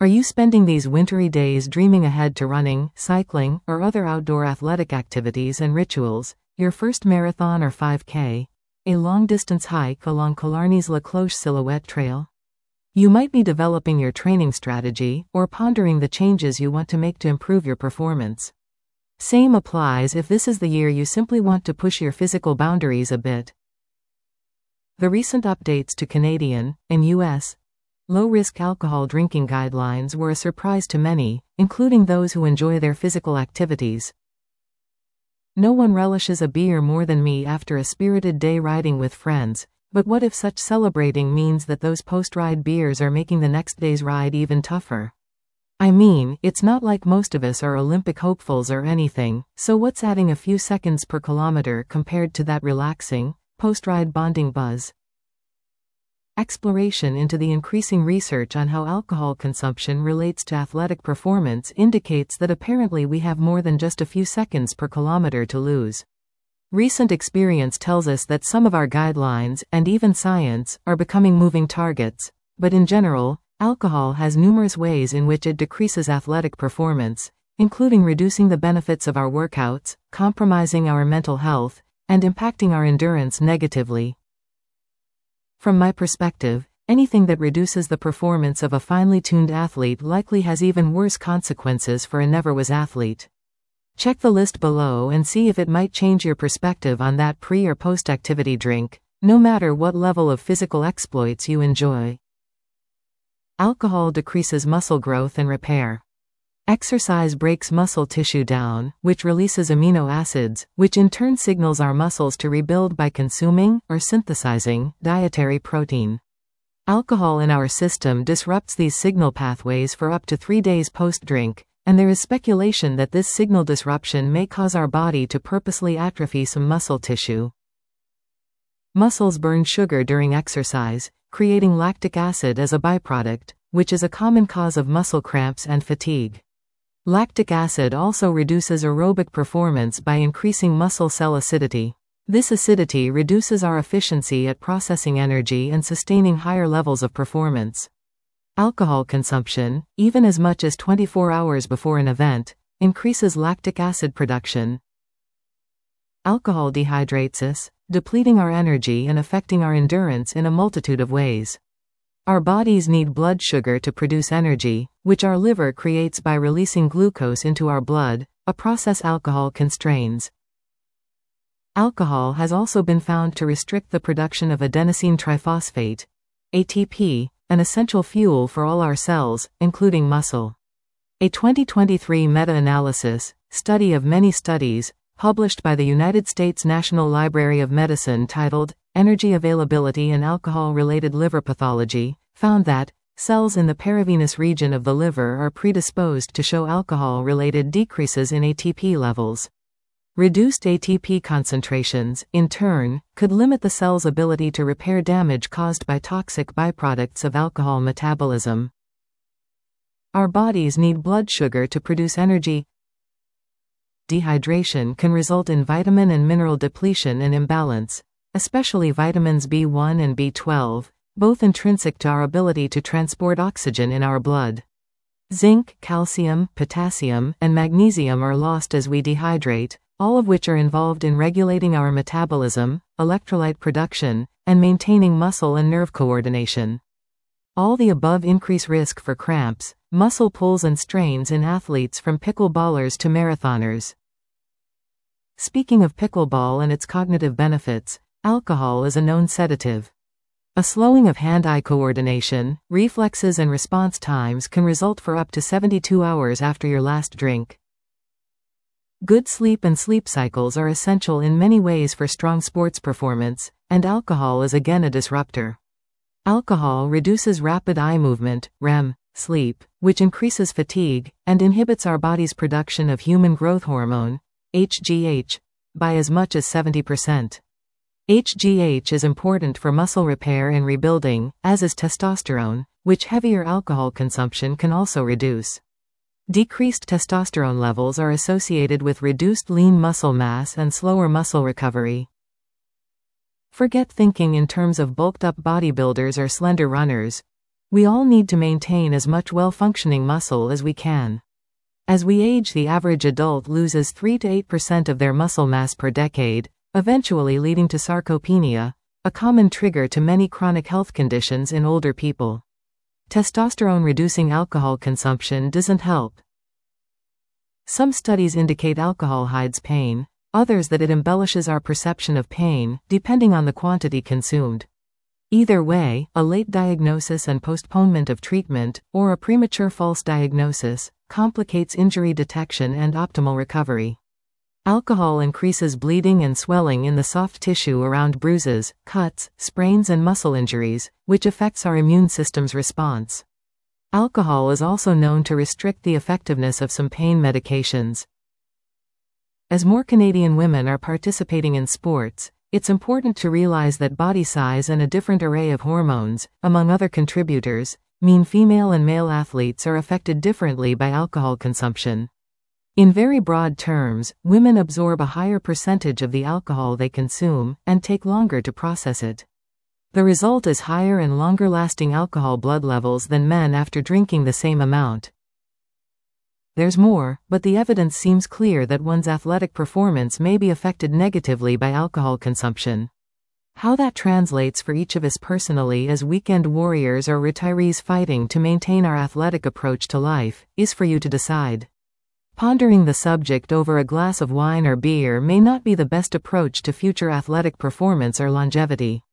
Are you spending these wintry days dreaming ahead to running, cycling, or other outdoor athletic activities and rituals, your first marathon or 5K, a long-distance hike along Killarney's La Cloche Silhouette Trail? You might be developing your training strategy or pondering the changes you want to make to improve your performance. Same applies if this is the year you simply want to push your physical boundaries a bit. The recent updates to Canadian and U.S. low-risk alcohol drinking guidelines were a surprise to many, including those who enjoy their physical activities. No one relishes a beer more than me after a spirited day riding with friends, but what if such celebrating means that those post-ride beers are making the next day's ride even tougher? I mean, it's not like most of us are Olympic hopefuls or anything, so what's adding a few seconds per kilometer compared to that relaxing, post-ride bonding buzz? Exploration into the increasing research on how alcohol consumption relates to athletic performance indicates that apparently we have more than just a few seconds per kilometer to lose. Recent experience tells us that some of our guidelines, and even science, are becoming moving targets, but in general, alcohol has numerous ways in which it decreases athletic performance, including reducing the benefits of our workouts, compromising our mental health, and impacting our endurance negatively. From my perspective, anything that reduces the performance of a finely tuned athlete likely has even worse consequences for a never-was athlete. Check the list below and see if it might change your perspective on that pre- or post-activity drink, no matter what level of physical exploits you enjoy. Alcohol decreases muscle growth and repair. Exercise breaks muscle tissue down, which releases amino acids, which in turn signals our muscles to rebuild by consuming, or synthesizing, dietary protein. Alcohol in our system disrupts these signal pathways for up to 3 days post-drink, and there is speculation that this signal disruption may cause our body to purposely atrophy some muscle tissue. Muscles burn sugar during exercise, creating lactic acid as a byproduct, which is a common cause of muscle cramps and fatigue. Lactic acid also reduces aerobic performance by increasing muscle cell acidity. This acidity reduces our efficiency at processing energy and sustaining higher levels of performance. Alcohol consumption, even as much as 24 hours before an event, increases lactic acid production. Alcohol dehydrates us, depleting our energy and affecting our endurance in a multitude of ways. Our bodies need blood sugar to produce energy, which our liver creates by releasing glucose into our blood, a process alcohol constrains. Alcohol has also been found to restrict the production of adenosine triphosphate, ATP, an essential fuel for all our cells, including muscle. A 2023 meta-analysis, study of many studies, published by the United States National Library of Medicine titled, Energy Availability and Alcohol-Related Liver Pathology, found that cells in the paravenous region of the liver are predisposed to show alcohol-related decreases in ATP levels. Reduced ATP concentrations, in turn, could limit the cell's ability to repair damage caused by toxic byproducts of alcohol metabolism. Our bodies need blood sugar to produce energy. Dehydration can result in vitamin and mineral depletion and imbalance, especially vitamins B1 and B12, both intrinsic to our ability to transport oxygen in our blood. Zinc, calcium, potassium, and magnesium are lost as we dehydrate, all of which are involved in regulating our metabolism, electrolyte production, and maintaining muscle and nerve coordination. All the above increase risk for cramps, muscle pulls and strains in athletes from pickleballers to marathoners. Speaking of pickleball and its cognitive benefits, alcohol is a known sedative. A slowing of hand-eye coordination, reflexes and response times can result for up to 72 hours after your last drink. Good sleep and sleep cycles are essential in many ways for strong sports performance, and alcohol is again a disruptor. Alcohol reduces rapid eye movement, REM, sleep, which increases fatigue, and inhibits our body's production of human growth hormone, HGH, by as much as 70%. HGH is important for muscle repair and rebuilding, as is testosterone, which heavier alcohol consumption can also reduce. Decreased testosterone levels are associated with reduced lean muscle mass and slower muscle recovery. Forget thinking in terms of bulked-up bodybuilders or slender runners. We all need to maintain as much well-functioning muscle as we can. As we age, the average adult loses 3 to 8% of their muscle mass per decade, eventually leading to sarcopenia, a common trigger to many chronic health conditions in older people. Testosterone-reducing alcohol consumption doesn't help. Some studies indicate alcohol hides pain, others that it embellishes our perception of pain, depending on the quantity consumed. Either way, a late diagnosis and postponement of treatment, or a premature false diagnosis, complicates injury detection and optimal recovery. Alcohol increases bleeding and swelling in the soft tissue around bruises, cuts, sprains and muscle injuries, which affects our immune system's response. Alcohol is also known to restrict the effectiveness of some pain medications. As more Canadian women are participating in sports, it's important to realize that body size and a different array of hormones, among other contributors, mean female and male athletes are affected differently by alcohol consumption. In very broad terms, women absorb a higher percentage of the alcohol they consume, and take longer to process it. The result is higher and longer-lasting alcohol blood levels than men after drinking the same amount. There's more, but the evidence seems clear that one's athletic performance may be affected negatively by alcohol consumption. How that translates for each of us personally as weekend warriors or retirees fighting to maintain our athletic approach to life, is for you to decide. Pondering the subject over a glass of wine or beer may not be the best approach to future athletic performance or longevity.